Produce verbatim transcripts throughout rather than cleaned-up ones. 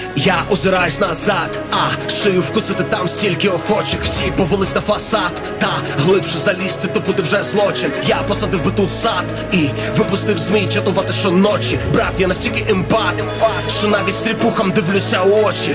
Я озираюсь назад, а шию вкусити там стільки охочих. Всі повелись на фасад, та глибше залізти, то буде вже злочин. Я посадив би тут сад і випустив змій чатувати щоночі. Брат, я настільки емпат, що навіть стріпухам дивлюся у очі.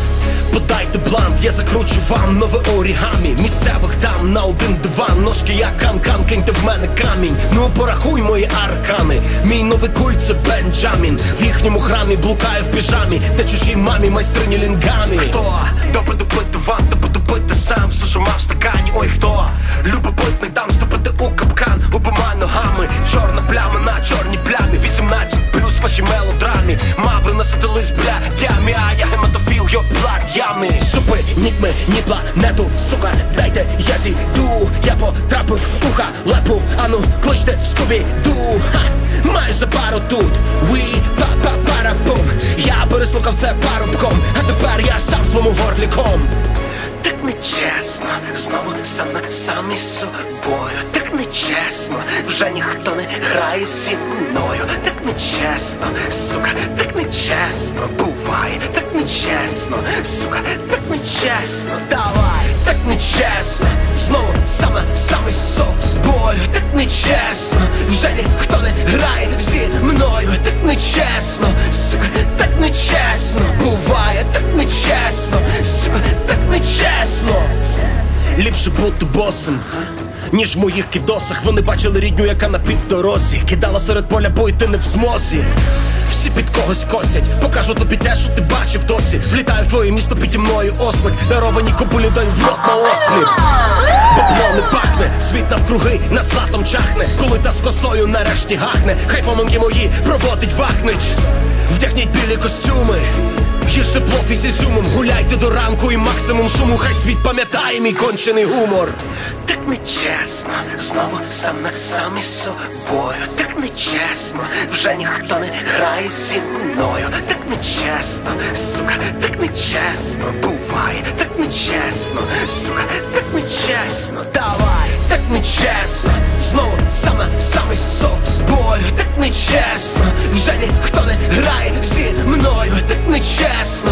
Подайте блант, я закручу вам нове орігамі. Місцевих дам на один диван. Ножки як канкан, киньте в мене камінь. Ну порахуй мої аркани. Мій новий культ це Бенджамін. В їхньому храмі блукаю в піжамі, де чужій мамі майстрині лінгамі. Хто добре допити вам, то буду пити сам. Все, що мав в стакані, ой хто любить пить, не дам ступити у капкан. Обома ногами, чорна пляма на чорній плямі. Вісімнадцять плюс в вашій мелодрамі. Мави насадились блядями, а я гематофіл, йо блад ями. Супи, нітьми, ні планету, сука, дайте я зійду. Я потрапив у халепу, ану кличте Скубі-Ду. Маю за пару тут, уі, па-па-пара-бум. Я переслухав це парубком, а тепер я сам в твоєму горлі ком. Так нечесно, знову сам на сам із собою. Так нечесно, вже ніхто не грає зі мною. Так нечесно, сука, так нечесно буває. Так нечесно, сука, так нечесно, давай. Так нечесно, знову саме сам із собою. Так нечесно, вже ніхто не грає зі мною. Так нечесно, сука, так нечесно буває. Так нечесно, сука, так нечесно. Ліпше бути босом, ніж в моїх кідосах. Вони бачили рідню, яка на півдорозі кидала серед поля, бо йти не в змозі. Всі під когось косять, покажу тобі те, що ти бачив досі. Влітаю в твоє місто піді мною ослик. Даровані кобулі даю в рот на осліп. Бабло не пахне, світ навкруги над златом чахне. Коли та з косою нарешті гахне, хай поминки мої проводить Вахнич. Вдягніть білі костюми, їжте плов із ізюмом. Гуляйте до ранку і максимум шуму. Хай світ пам'ятає мій кончений гумор. Так нечесно, знову сам на сам із собою. Так нечесно, вже ніхто не грає зі мною. Так нечесно, сука, так нечесно буває. Так нечесно, сука, так нечесно, давай. Так нечесно, знову саме сам із собою. Так нечесно, вже ніхто не грає зі мною. Так нечесно.